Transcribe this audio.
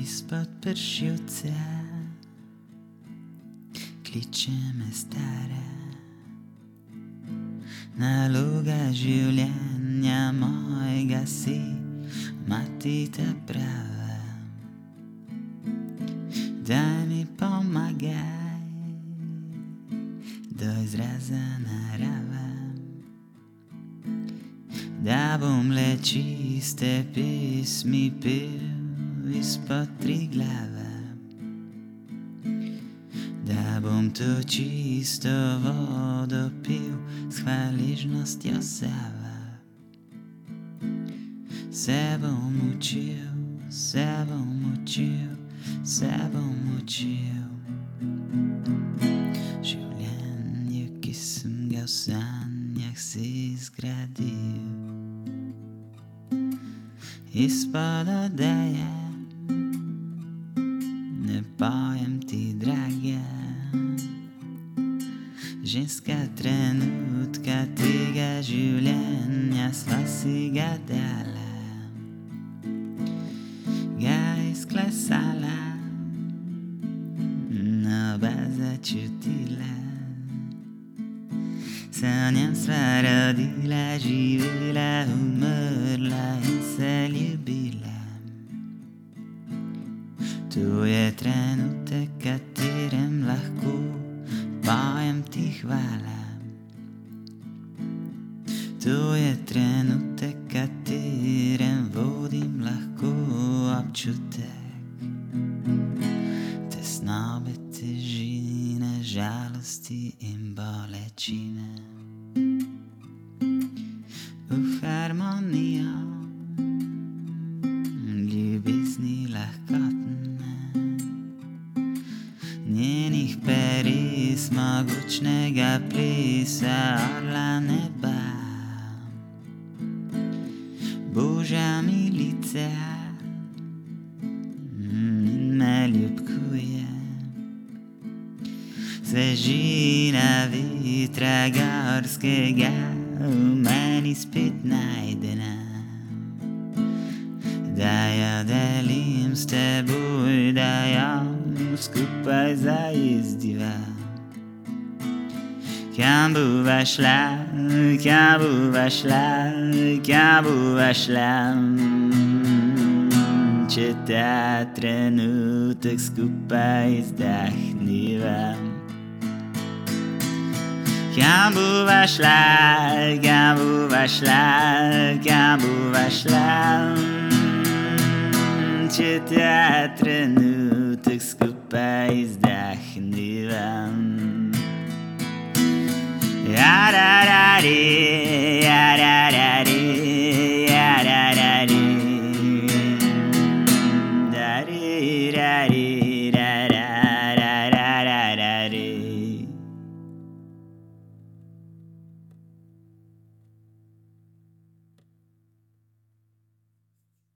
Izpod pršilca kliče me stara. Naloga življenja mojega si, mati ta prava. Daj mi pomagaj, do izraza narava. Da bom le čiste pesmi pel izpod Triglava. Da bom to čisto vodo pil s hvaležnostjo Sava. Se bom učil, se bom učil, se bom učil. Življenje, ki sem ga v sanjah si zgradil. Izpod odeje ne pojem ti, draga. Ženska trenutka tega življenja sva si ga dala. Ga izklesala, oba začutila. Se v njem sva rodila, živela, umrla in se ljubila. To je trenutek, katerem lahko pojem ti hvala. To je trenutek, katerem vodim lahko občutek. Tesnobe, težine, žalosti in bolečine. V harmonijo ljubezni lahkotne, njenih peris, mogočnega plesa orla neba. Božja milica me ljubkuje. Svežina vetra gorskega v meni spet najdena. Da jo delim s teboj, da jo skupaj zajezdiva. Kam bova šla, kam bova šla, kam bova šla, če ta trenutek skupaj izdahniva. Kam bova šla, kam bova šla, kam bova šla, če ta trenutek skupaj izdahniva. Ja, da, da, di, ja, da, da.